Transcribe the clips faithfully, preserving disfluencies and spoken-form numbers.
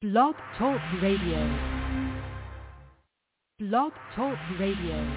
Blog Talk Radio. Blog Talk Radio.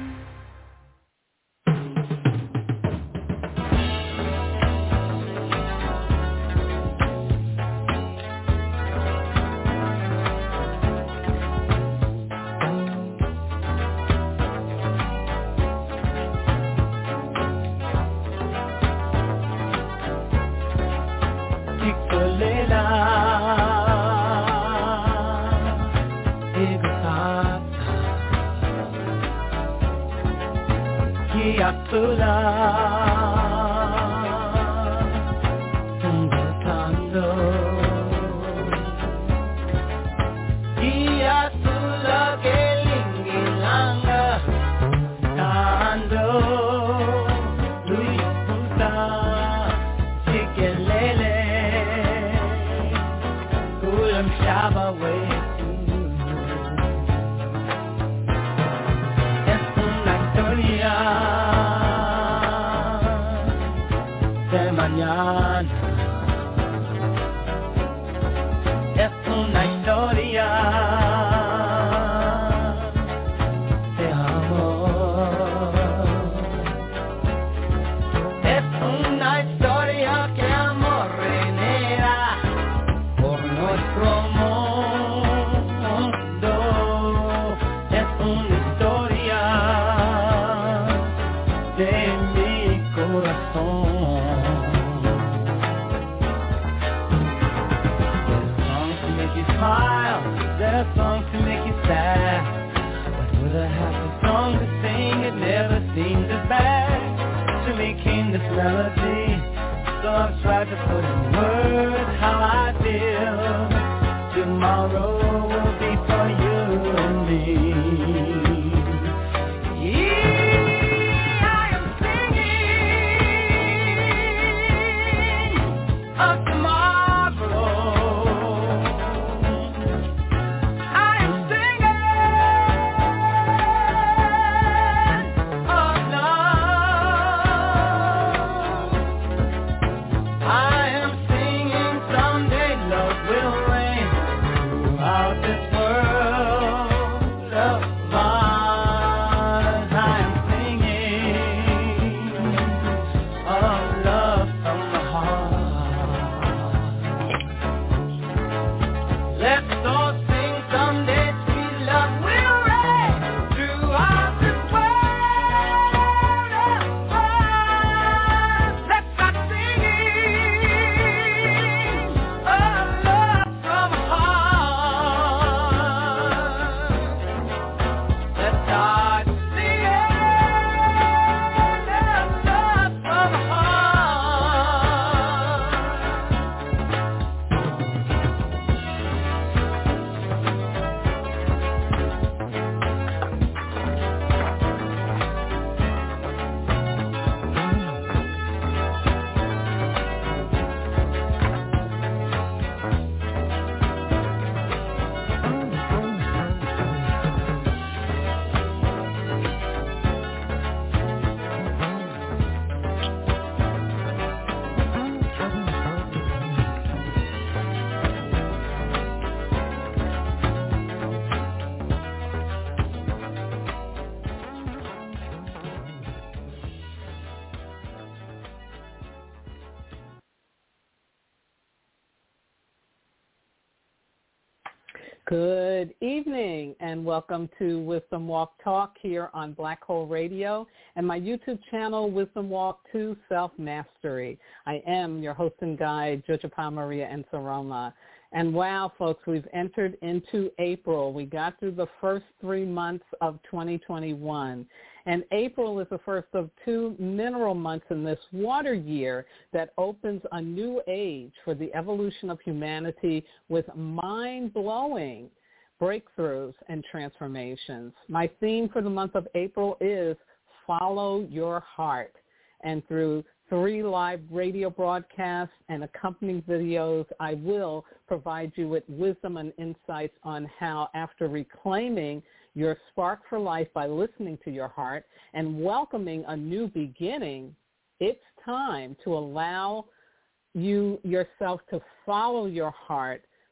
Good evening and welcome to Wisdom Walk Talk here on Black Hole Radio and my YouTube channel, Wisdom Walk two Self-Mastery. I am your host and guide, Jojapa Maria Ensaroma. And wow, folks, we've entered into April. We got through the first three months of twenty twenty-one. And April is the first of two mineral months in this water year that opens a new age for the evolution of humanity with mind-blowing breakthroughs and transformations. My theme for the month of April is Follow Your Heart. And through three live radio broadcasts and accompanying videos, I will provide you with wisdom and insights on how, after reclaiming your spark for life by listening to your heart and welcoming a new beginning, it's time to allow you yourself to follow your heart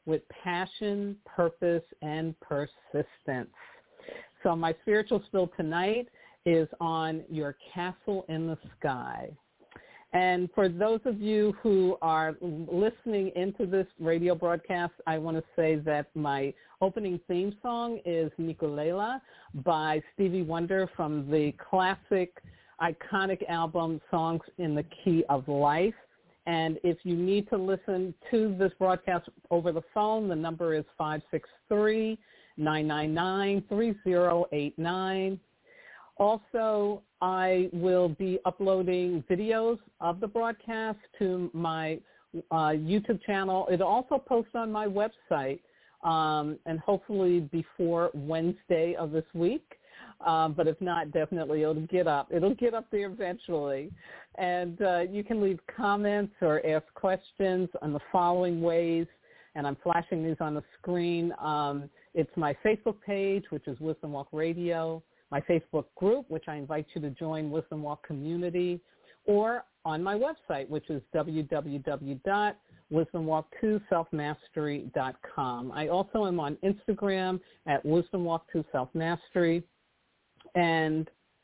with passion, purpose, and persistence. So my spiritual spill tonight is on Your Castle in the Sky. And for those of you who are listening into this radio broadcast, I want to say that my opening theme song is Nikolela by Stevie Wonder from the classic, iconic album Songs in the Key of Life. And if you need to listen to this broadcast over the phone, the number is five six three, nine nine nine, three zero eight nine. Also, I will be uploading videos of the broadcast to my uh, YouTube channel. It'll also post on my website, um, and hopefully before Wednesday of this week. Um, but if not, definitely it'll get up. It'll get up there eventually. And uh, you can leave comments or ask questions on the following ways, and I'm flashing these on the screen. Um, it's my Facebook page, which is Wisdom Walk Radio, my Facebook group, which I invite you to join, Wisdom Walk Community, or on my website, which is w w w dot wisdom walk two self mastery dot com. I also am on Instagram at wisdom walk two self mastery, and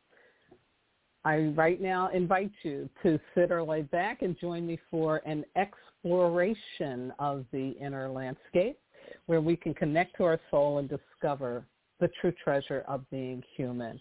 I right now invite you to sit or lay back and join me for an exploration of the inner landscape, where we can connect to our soul and discover the true treasure of being human.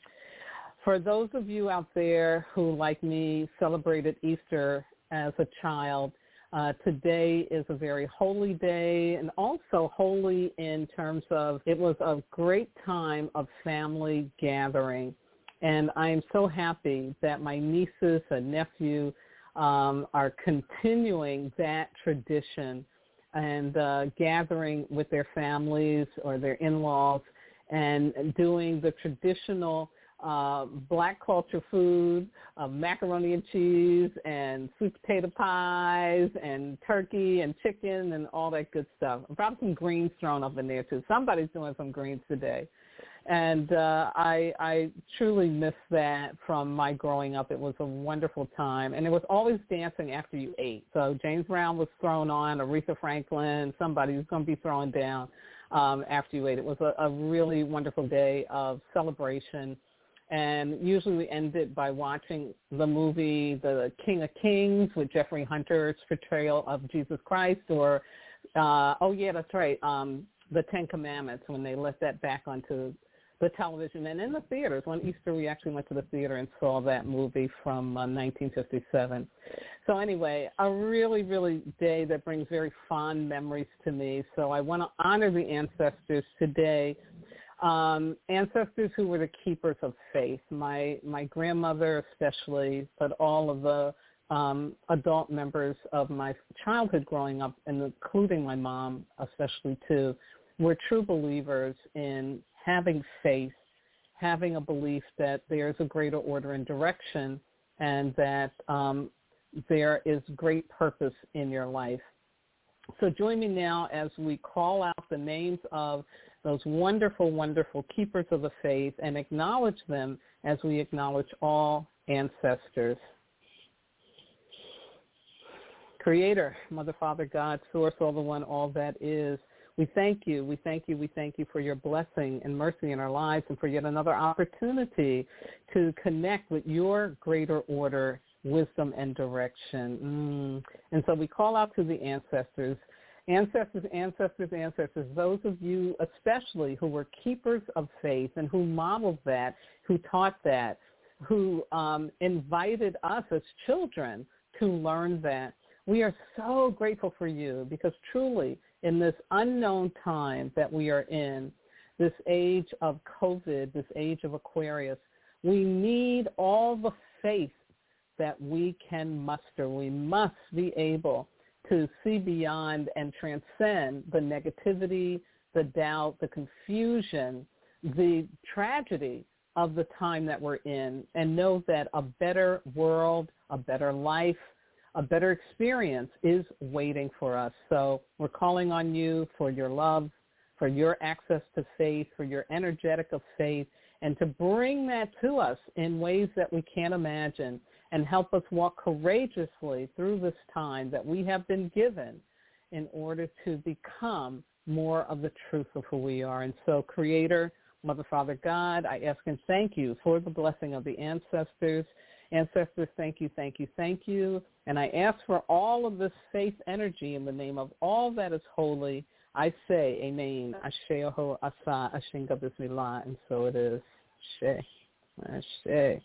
For those of you out there who, like me, celebrated Easter as a child, uh, today is a very holy day, and also holy in terms of it was a great time of family gathering. And I am so happy that my nieces and nephew um, are continuing that tradition and uh, gathering with their families or their in-laws and doing the traditional uh, black culture food of macaroni and cheese and sweet potato pies and turkey and chicken and all that good stuff. Probably some greens thrown up in there too. Somebody's doing some greens today. And uh, I, I truly miss that from my growing up. It was a wonderful time. And it was always dancing after you ate. So James Brown was thrown on, Aretha Franklin, somebody was going to be thrown down um, after you ate. It was a, a really wonderful day of celebration. And usually we end it by watching the movie The King of Kings with Jeffrey Hunter's portrayal of Jesus Christ, or, uh, oh, yeah, that's right, um, The Ten Commandments, when they let that back onto the television. And in the theaters, one Easter we actually went to the theater and saw that movie from uh, nineteen fifty-seven. So anyway, a really, really day that brings very fond memories to me. So I want to honor the ancestors today, um, ancestors who were the keepers of faith, my, my grandmother especially, but all of the um, adult members of my childhood growing up, and including my mom especially too, were true believers in having faith, having a belief that there's a greater order and direction, and that um, there is great purpose in your life. So join me now as we call out the names of those wonderful, wonderful keepers of the faith and acknowledge them as we acknowledge all ancestors. Creator, Mother, Father, God, Source, all the one, all that is. We thank you, we thank you, we thank you for your blessing and mercy in our lives, and for yet another opportunity to connect with your greater order, wisdom, and direction. Mm. And so we call out to the ancestors, ancestors, ancestors, ancestors, those of you especially who were keepers of faith and who modeled that, who taught that, who um, invited us as children to learn that. We are so grateful for you, because truly, in this unknown time that we are in, this age of COVID, this age of Aquarius, we need all the faith that we can muster. We must be able to see beyond and transcend the negativity, the doubt, the confusion, the tragedy of the time that we're in, and know that a better world, a better life, a better experience is waiting for us. So we're calling on you for your love, for your access to faith, for your energetic of faith, and to bring that to us in ways that we can't imagine, and help us walk courageously through this time that we have been given in order to become more of the truth of who we are. And so, Creator, Mother, Father, God, I ask and thank you for the blessing of the ancestors. Ancestors, thank you, thank you, thank you. And I ask for all of this faith energy in the name of all that is holy. I say, Amen. Asheho Asa Ashinga Bismillah. And so it is. Ashe. Ashe.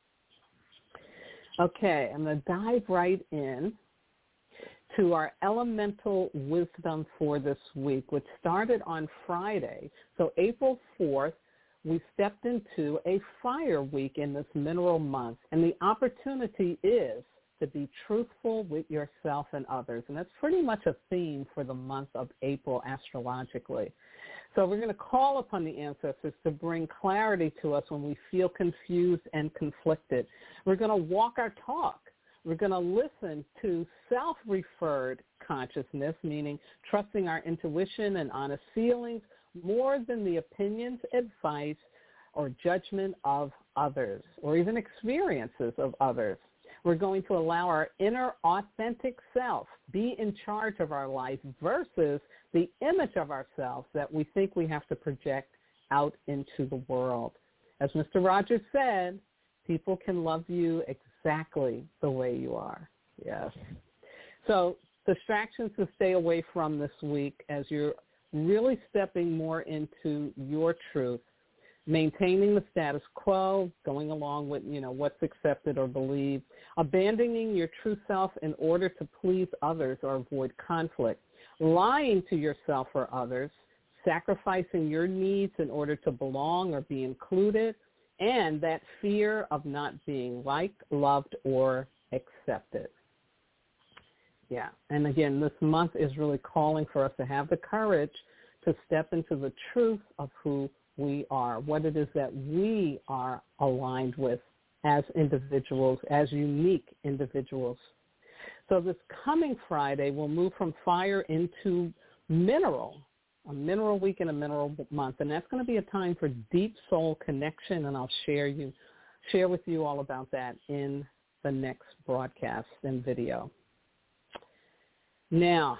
Okay, I'm going to dive right in to our elemental wisdom for this week, which started on Friday. So April fourth, we stepped into a fire week in this mineral month, and the opportunity is to be truthful with yourself and others. And that's pretty much a theme for the month of April astrologically. So we're going to call upon the ancestors to bring clarity to us when we feel confused and conflicted. We're going to walk our talk. We're going to listen to self-referred consciousness, meaning trusting our intuition and honest feelings more than the opinions, advice, or judgment of others, or even experiences of others. We're going to allow our inner authentic self be in charge of our life versus the image of ourselves that we think we have to project out into the world. As Mister Rogers said, people can love you exactly the way you are. Yes. So distractions to stay away from this week as you're really stepping more into your truth, maintaining the status quo, going along with, you know, what's accepted or believed, abandoning your true self in order to please others or avoid conflict, lying to yourself or others, sacrificing your needs in order to belong or be included, and that fear of not being liked, loved, or accepted. Yeah, and again, this month is really calling for us to have the courage to step into the truth of who we are, what it is that we are aligned with as individuals, as unique individuals. So this coming Friday, we'll move from fire into mineral, a mineral week and a mineral month, and that's going to be a time for deep soul connection, and I'll share you, share with you all about that in the next broadcast and video. Now,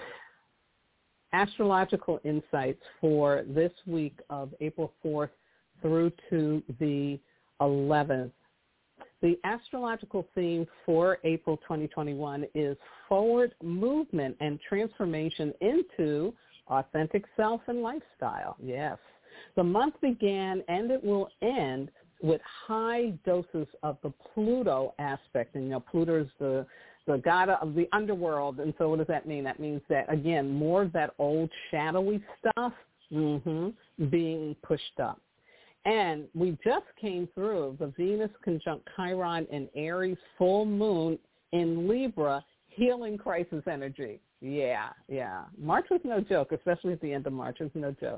astrological insights for this week of April fourth through to the eleventh. The astrological theme for April twenty twenty-one is forward movement and transformation into authentic self and lifestyle. Yes. The month began and it will end with high doses of the Pluto aspect. And, you know, Pluto is the the god of the underworld. And so what does that mean? That means that, again, more of that old shadowy stuff mm-hmm, being pushed up. And we just came through the Venus conjunct Chiron and Aries full moon in Libra, healing crisis energy. Yeah, yeah. March was no joke, especially at the end of March. It was no joke.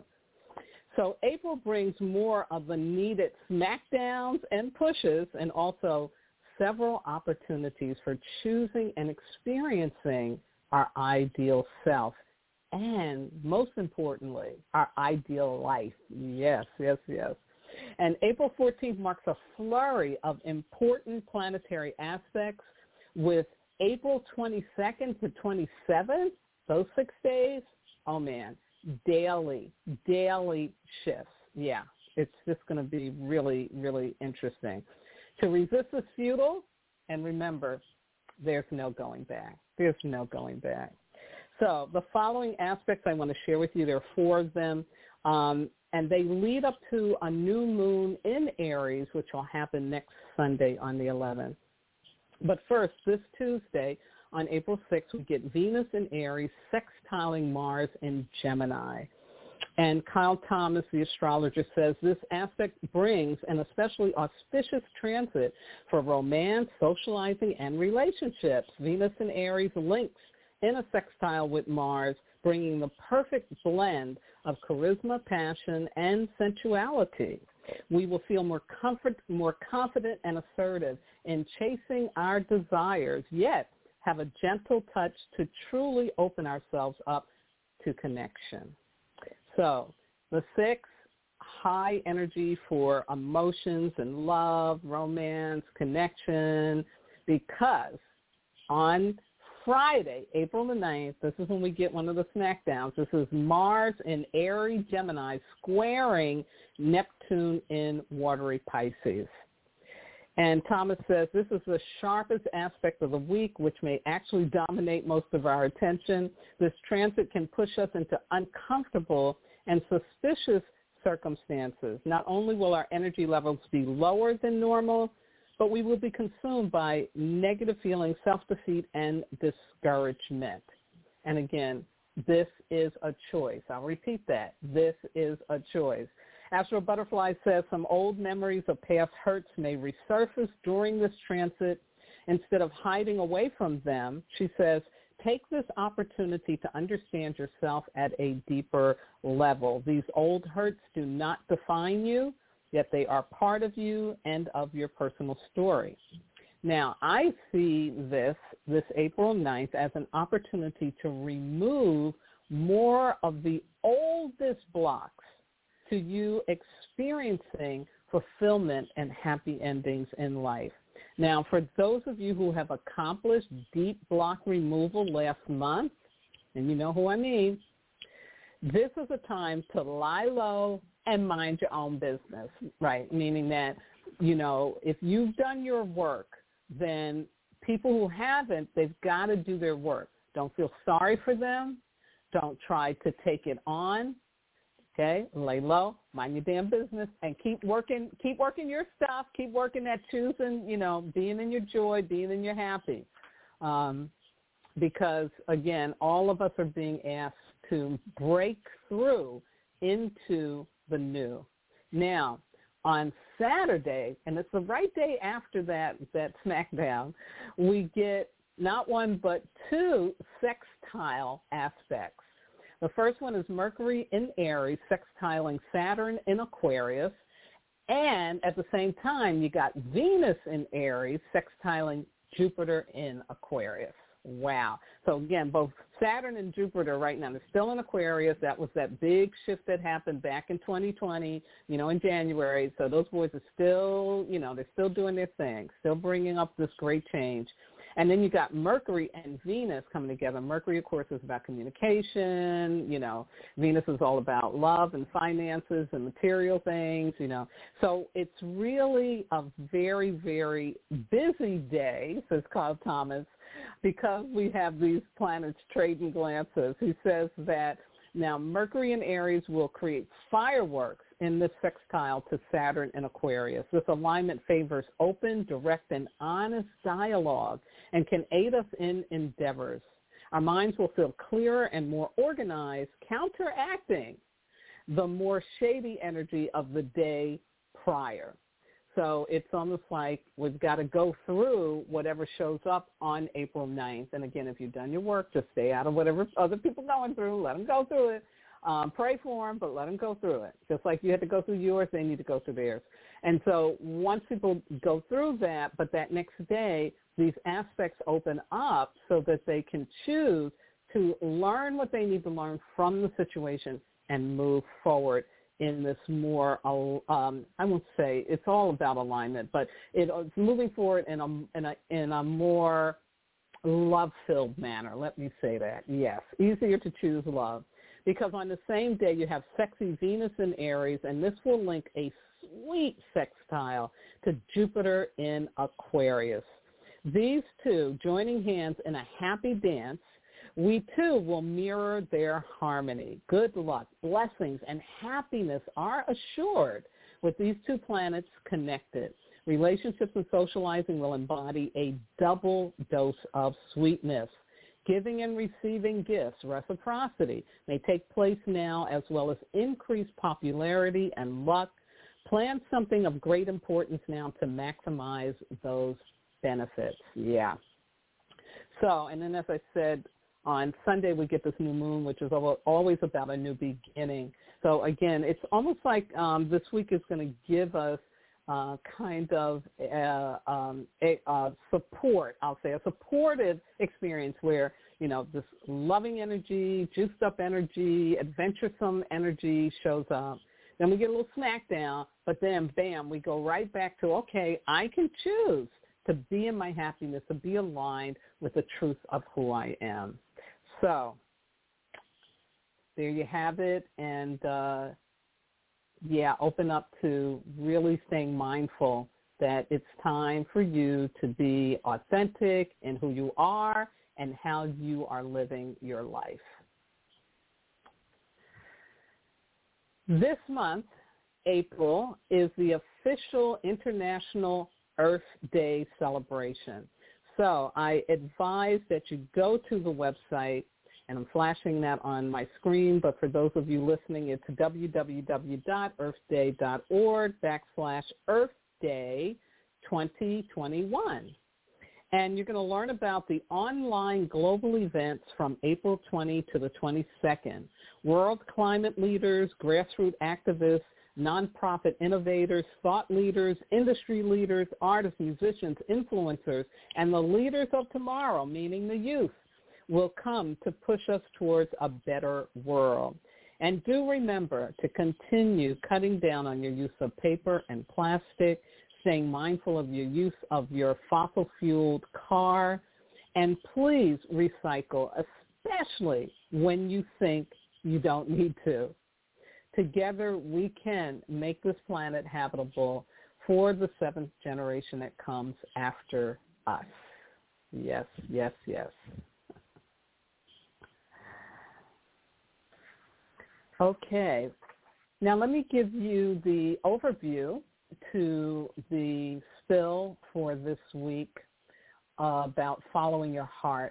So April brings more of the needed smackdowns and pushes, and also several opportunities for choosing and experiencing our ideal self, and most importantly, our ideal life. Yes, yes, yes. And April fourteenth marks a flurry of important planetary aspects with April twenty-second to twenty-seventh, those six days, oh man, daily, daily shifts. Yeah, it's just going to be really, really interesting. To resist is futile, and remember, there's no going back. There's no going back. So the following aspects I want to share with you, there are four of them, um, and they lead up to a new moon in Aries, which will happen next Sunday on the eleventh. But first, this Tuesday, on April sixth, we get Venus in Aries sextiling Mars in Gemini. And Kyle Thomas, the astrologer, says this aspect brings an especially auspicious transit for romance, socializing, and relationships. Venus in Aries links in a sextile with Mars, bringing the perfect blend of charisma, passion, and sensuality. We will feel more comfort, more confident and assertive in chasing our desires, yet have a gentle touch to truly open ourselves up to connection. So the six, high energy for emotions and love, romance, connection, because on Friday, April the ninth, this is when we get one of the smackdowns. This is Mars in Aries Gemini squaring Neptune in Watery Pisces. And Thomas says this is the sharpest aspect of the week, which may actually dominate most of our attention. This transit can push us into uncomfortable and suspicious circumstances. Not only will our energy levels be lower than normal, but we will be consumed by negative feelings, self-defeat, and discouragement. And again, this is a choice. I'll repeat that. This is a choice. Astro Butterfly says some old memories of past hurts may resurface during this transit. Instead of hiding away from them, she says, take this opportunity to understand yourself at a deeper level. These old hurts do not define you, yet they are part of you and of your personal story. Now, I see this, this April ninth, as an opportunity to remove more of the oldest blocks to you experiencing fulfillment and happy endings in life. Now, for those of you who have accomplished deep block removal last month, and you know who I mean, this is a time to lie low and mind your own business, right? Meaning that, you know, if you've done your work, then people who haven't, they've got to do their work. Don't feel sorry for them. Don't try to take it on. Okay, lay low, mind your damn business, and keep working. Keep working your stuff. Keep working at choosing, you know, being in your joy, being in your happy. Um, because again, all of us are being asked to break through into the new. Now, on Saturday, and it's the right day after that that SmackDown, we get not one but two sextile aspects. The first one is Mercury in Aries sextiling Saturn in Aquarius. And at the same time, you got Venus in Aries sextiling Jupiter in Aquarius. Wow. So again, both Saturn and Jupiter right now, they're still in Aquarius. That was that big shift that happened back in twenty twenty, you know, in January. So those boys are still, you know, they're still doing their thing, still bringing up this great change. And then you got Mercury and Venus coming together. Mercury, of course, is about communication. You know, Venus is all about love and finances and material things, you know. So it's really a very, very busy day, says Carl Thomas, because we have these planets trading glances. He says that now Mercury in Aries will create fireworks in this sextile to Saturn in Aquarius. This alignment favors open, direct, and honest dialogue and can aid us in endeavors. Our minds will feel clearer and more organized, counteracting the more shady energy of the day prior. So it's almost like we've got to go through whatever shows up on April ninth. And again, if you've done your work, just stay out of whatever other people are going through. Let them go through it. Um, pray for them, but let them go through it. Just like you had to go through yours, they need to go through theirs. And so once people go through that, but that next day, these aspects open up so that they can choose to learn what they need to learn from the situation and move forward in this more, um, I won't say it's all about alignment, but it, it's moving forward in a, in a, in a more love-filled manner. Let me say that. Yes, easier to choose love. Because on the same day, you have sexy Venus in Aries, and this will link a sweet sextile to Jupiter in Aquarius. These two joining hands in a happy dance, we too will mirror their harmony. Good luck, blessings, and happiness are assured with these two planets connected. Relationships and socializing will embody a double dose of sweetness. Giving and receiving gifts, reciprocity, may take place now, as well as increased popularity and luck. Plan something of great importance now to maximize those benefits. Yeah. So, and then as I said, on Sunday we get this new moon, which is always about a new beginning. So again, it's almost like um, this week is going to give us Uh, kind of uh, um, a uh, support, I'll say, a supportive experience where, you know, this loving energy, juiced up energy, adventuresome energy shows up. Then we get a little smackdown, but then, bam, we go right back to, okay, I can choose to be in my happiness, to be aligned with the truth of who I am. So there you have it. And, uh, yeah, open up to really staying mindful that it's time for you to be authentic in who you are and how you are living your life. This month, April, is the official International Earth Day celebration. So I advise that you go to the website, and I'm flashing that on my screen, but for those of you listening, it's www.earthday.org backslash Earth Day twenty twenty-one. And you're going to learn about the online global events from April twentieth to the twenty-second. World climate leaders, grassroots activists, nonprofit innovators, thought leaders, industry leaders, artists, musicians, influencers, and the leaders of tomorrow, meaning the youth, will come to push us towards a better world. And do remember to continue cutting down on your use of paper and plastic, staying mindful of your use of your fossil-fueled car, and please recycle, especially when you think you don't need to. Together, we can make this planet habitable for the seventh generation that comes after us. Yes, yes, yes. Okay. Now let me give you the overview to the spill for this week uh, about following your heart.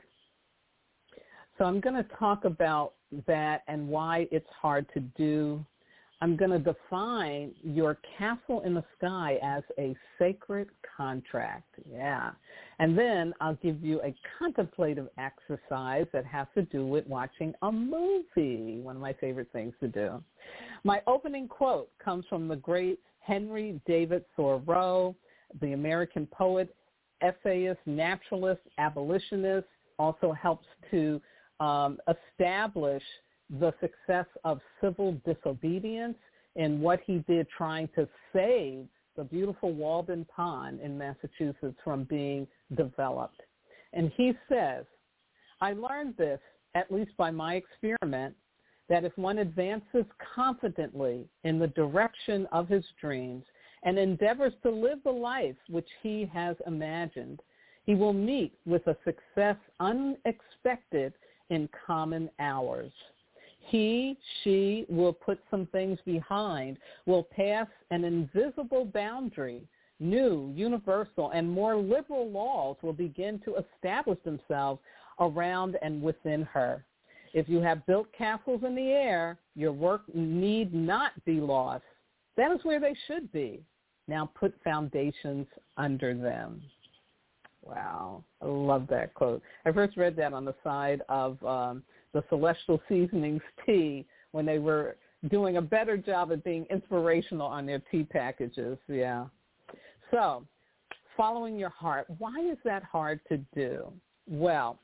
So I'm going to talk about that and why it's hard to do. I'm going to define your castle in the sky as a sacred contract. Yeah. And then I'll give you a contemplative exercise that has to do with watching a movie, one of my favorite things to do. My opening quote comes from the great Henry David Thoreau, the American poet, essayist, naturalist, abolitionist, also helps to um, establish the success of civil disobedience in what he did trying to save the beautiful Walden Pond in Massachusetts from being developed. And he says, I learned this, at least by my experiment, that if one advances confidently in the direction of his dreams and endeavors to live the life which he has imagined, he will meet with a success unexpected in common hours. He, she will put some things behind, will pass an invisible boundary. New, universal, and more liberal laws will begin to establish themselves around and within her. If you have built castles in the air, your work need not be lost. That is where they should be. Now put foundations under them. Wow, I love that quote. I first read that on the side of um, the Celestial Seasonings tea when they were doing a better job of being inspirational on their tea packages. Yeah. So, following your heart, why is that hard to do? Well,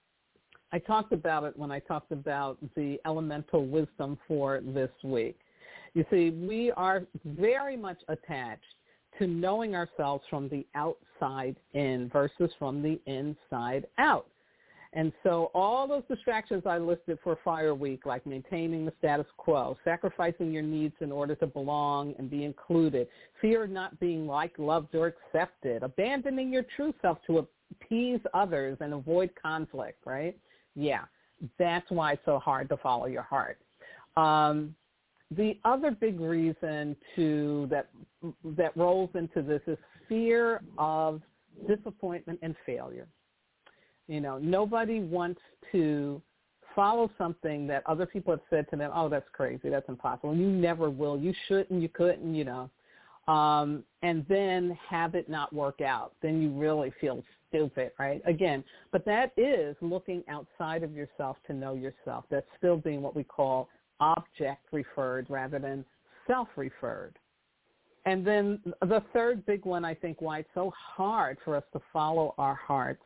I talked about it when I talked about the elemental wisdom for this week. You see, we are very much attached to knowing ourselves from the outside in versus from the inside out. And so all those distractions I listed for Fire Week, like maintaining the status quo, sacrificing your needs in order to belong and be included, fear of not being liked, loved, or accepted, abandoning your true self to appease others and avoid conflict, right? Yeah, that's why it's so hard to follow your heart. Um, the other big reason to that that rolls into this is fear of disappointment and failure. You know, nobody wants to follow something that other people have said to them, oh, that's crazy, that's impossible, you never will, you shouldn't, you couldn't, you know, um, and then have it not work out. Then you really feel stupid, right? Again, but that is looking outside of yourself to know yourself. That's still being what we call object-referred rather than self-referred. And then the third big one, I think, why it's so hard for us to follow our hearts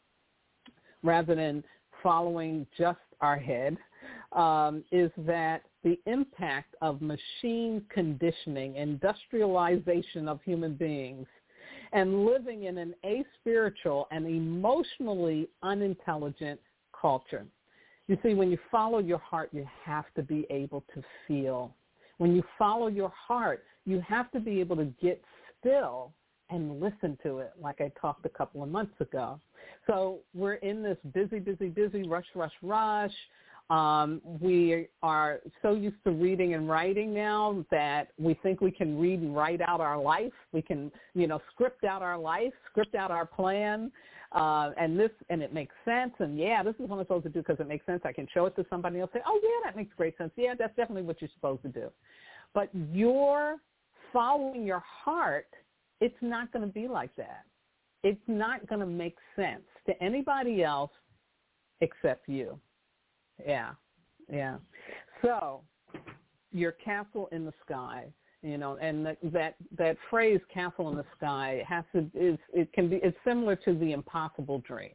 rather than following just our head, um, is that the impact of machine conditioning, industrialization of human beings, and living in an aspiritual and emotionally unintelligent culture. You see, when you follow your heart, you have to be able to feel. When you follow your heart, you have to be able to get still and listen to it, like I talked a couple of months ago. So we're in this busy, busy, busy, rush, rush, rush. Um, we are so used to reading and writing now that we think we can read and write out our life. We can, you know, script out our life, script out our plan, uh, and this, and it makes sense. And yeah, this is what I'm supposed to do because it makes sense. I can show it to somebody else. Say, oh yeah, that makes great sense. Yeah, that's definitely what you're supposed to do. But you're following your heart. It's not going to be like that. It's not going to make sense to anybody else except you. Yeah, yeah. So your castle in the sky, you know, and that that, that phrase "castle in the sky" has to is it can be it's similar to the impossible dream,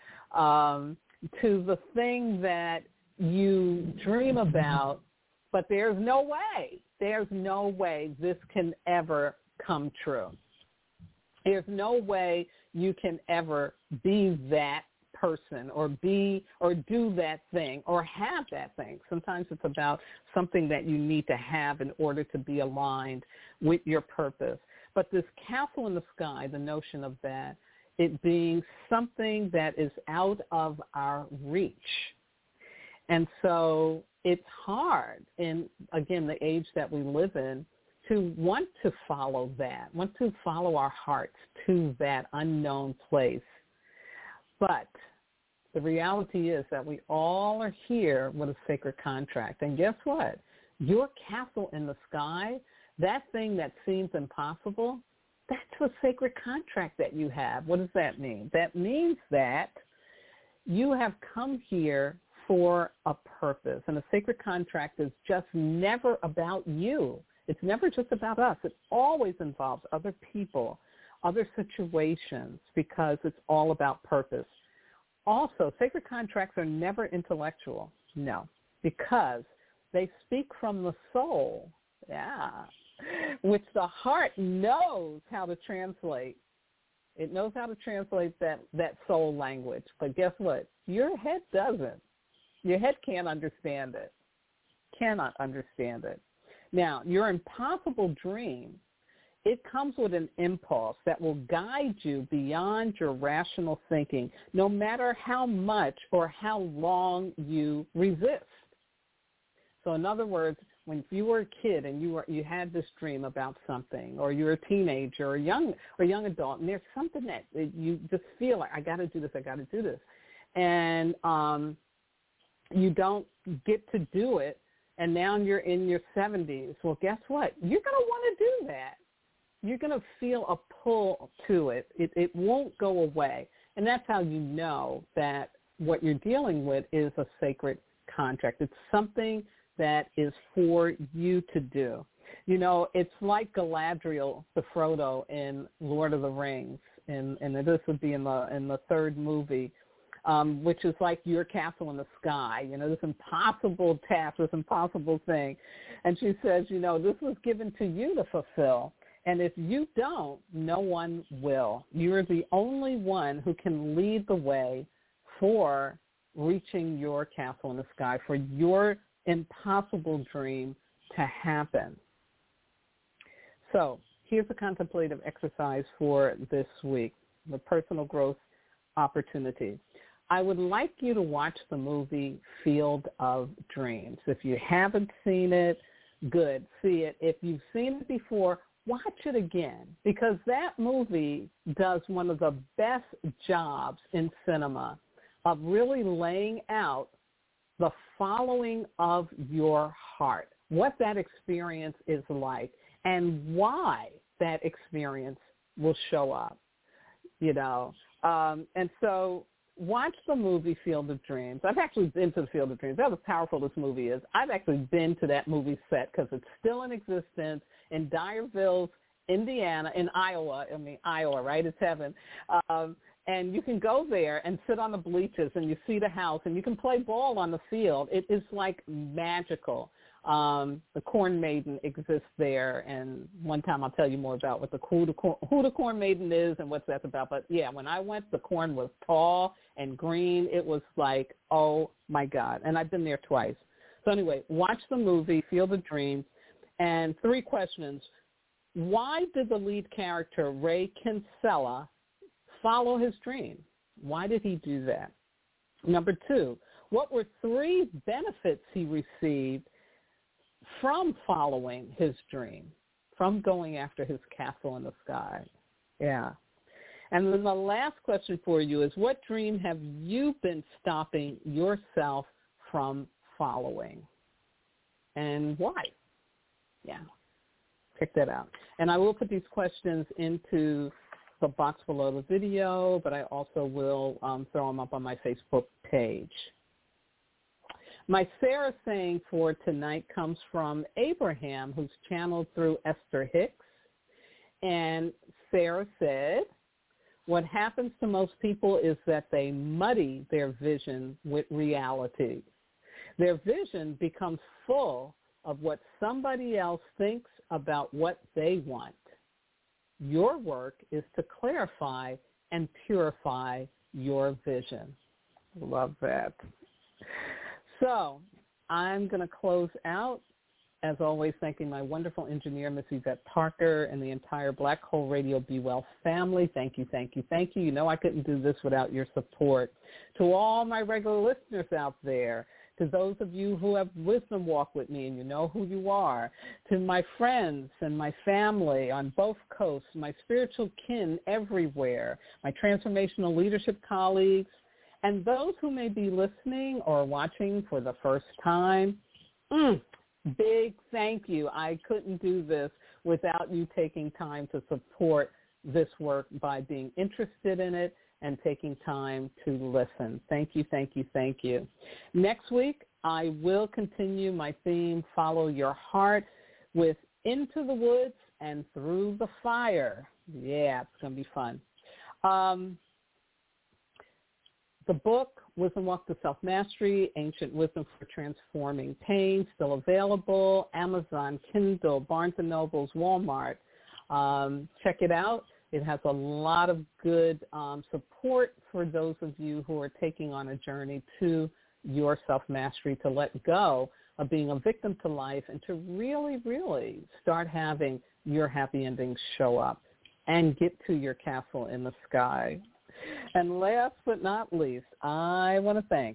um, to the thing that you dream about, but there's no way, there's no way this can ever come true. There's no way you can ever be that person or be or do that thing or have that thing. Sometimes it's about something that you need to have in order to be aligned with your purpose. But this castle in the sky, the notion of that, it being something that is out of our reach. And so it's hard in, again, the age that we live in to want to follow that, want to follow our hearts to that unknown place. But the reality is that we all are here with a sacred contract. And guess what? Your castle in the sky, that thing that seems impossible, that's a sacred contract that you have. What does that mean? That means that you have come here for a purpose. And a sacred contract is just never about you. It's never just about us. It always involves other people, other situations, because it's all about purpose. Also, sacred contracts are never intellectual, no, because they speak from the soul, yeah, which the heart knows how to translate. It knows how to translate that, that soul language. But guess what? Your head doesn't. Your head can't understand it, cannot understand it. Now, your impossible dream, it comes with an impulse that will guide you beyond your rational thinking, no matter how much or how long you resist. So in other words, when you were a kid and you were you had this dream about something, or you're a teenager or a young or young adult, and there's something that you just feel like, I got to do this, I got to do this, and um, you don't get to do it, and now you're in your seventies. Well, guess what? You're going to want to do that. You're going to feel a pull to it. it. It won't go away. And that's how you know that what you're dealing with is a sacred contract. It's something that is for you to do. You know, it's like Galadriel, the Frodo in Lord of the Rings, and, and this would be in the in the third movie, um, which is like your castle in the sky, you know, this impossible task, this impossible thing. And she says, you know, this was given to you to fulfill. And if you don't, no one will. You're the only one who can lead the way for reaching your castle in the sky, for your impossible dream to happen. So here's a contemplative exercise for this week, the personal growth opportunity. I would like you to watch the movie Field of Dreams. If you haven't seen it, good, see it. If you've seen it before, watch it again, because that movie does one of the best jobs in cinema of really laying out the following of your heart, what that experience is like, and why that experience will show up, you know. Um, and so watch the movie Field of Dreams. I've actually been to the Field of Dreams. That's how powerful this movie is. I've actually been to that movie set because it's still in existence in Dyerville, Indiana, in Iowa. I mean, Iowa, right? It's heaven. Um, and you can go there and sit on the bleachers and you see the house and you can play ball on the field. It is like magical. Um, the Corn Maiden exists there, and one time I'll tell you more about what the who, the corn, who the Corn Maiden is and what that's about. But, yeah, when I went, the corn was tall and green. It was like, oh, my God. And I've been there twice. So, anyway, watch the movie, Field of Dreams, and three questions. Why did the lead character, Ray Kinsella, follow his dream? Why did he do that? Number two, what were three benefits he received from following his dream, from going after his castle in the sky? Yeah. And then the last question for you is, what dream have you been stopping yourself from following? And why? Yeah. Check that out. And I will put these questions into the box below the video, but I also will um, throw them up on my Facebook page. My Sarah saying for tonight comes from Abraham, who's channeled through Esther Hicks. And Sarah said, what happens to most people is that they muddy their vision with reality. Their vision becomes full of what somebody else thinks about what they want. Your work is to clarify and purify your vision. Love that. So I'm going to close out, as always, thanking my wonderful engineer, Miss Yvette Parker, and the entire Black Hole Radio Be Well family. Thank you, thank you, thank you. You know I couldn't do this without your support. To all my regular listeners out there, to those of you who have wisdom walk with me and you know who you are, to my friends and my family on both coasts, my spiritual kin everywhere, my transformational leadership colleagues, and those who may be listening or watching for the first time, mm, big thank you. I couldn't do this without you taking time to support this work by being interested in it and taking time to listen. Thank you, thank you, thank you. Next week, I will continue my theme, Follow Your Heart, with Into the Woods and Through the Fire. Yeah, it's going to be fun. Um, the book, Wisdom Walk to Self-Mastery, Ancient Wisdom for Transforming Pain, still available, Amazon, Kindle, Barnes and Nobles, Walmart. Um, check it out. It has a lot of good um, support for those of you who are taking on a journey to your self-mastery, to let go of being a victim to life and to really, really start having your happy endings show up and get to your castle in the sky. And last but not least, I want to thank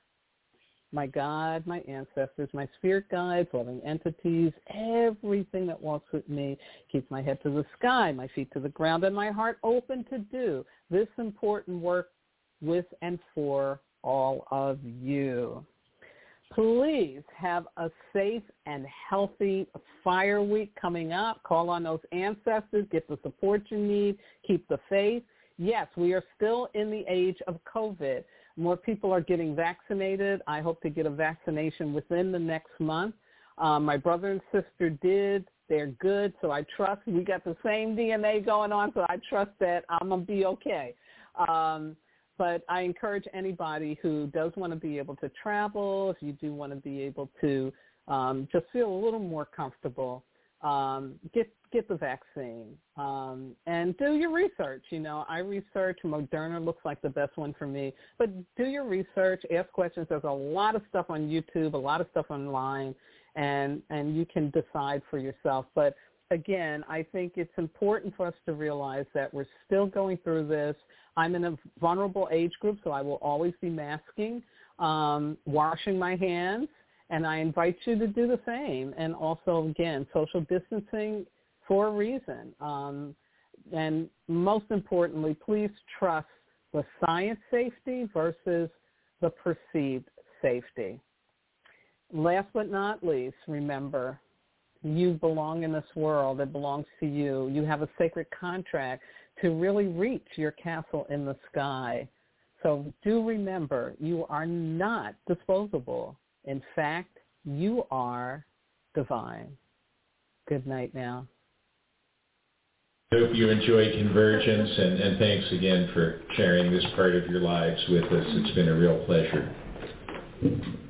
my God, my ancestors, my spirit guides, loving entities, everything that walks with me, keeps my head to the sky, my feet to the ground, and my heart open to do this important work with and for all of you. Please have a safe and healthy fire week coming up. Call on those ancestors, get the support you need, keep the faith. Yes, we are still in the age of COVID. More people are getting vaccinated. I hope to get a vaccination within the next month. Um, my brother and sister did. They're good, so I trust. We got the same D N A going on, so I trust that I'm going to be okay. Um, but I encourage anybody who does want to be able to travel, if you do want to be able to um, just feel a little more comfortable, um, get get the vaccine um, and do your research. You know, I research. Moderna looks like the best one for me. But do your research, ask questions. There's a lot of stuff on YouTube, a lot of stuff online, and and you can decide for yourself. But again, I think it's important for us to realize that we're still going through this. I'm in a vulnerable age group, so I will always be masking, um, washing my hands, and I invite you to do the same. And also, again, social distancing for a reason. Um, and most importantly, please trust the science safety versus the perceived safety. Last but not least, remember, you belong in this world. It belongs to you. You have a sacred contract to really reach your castle in the sky. So do remember, you are not disposable. In fact, you are divine. Good night now. I hope you enjoyed Convergence, and, and thanks again for sharing this part of your lives with us. It's been a real pleasure.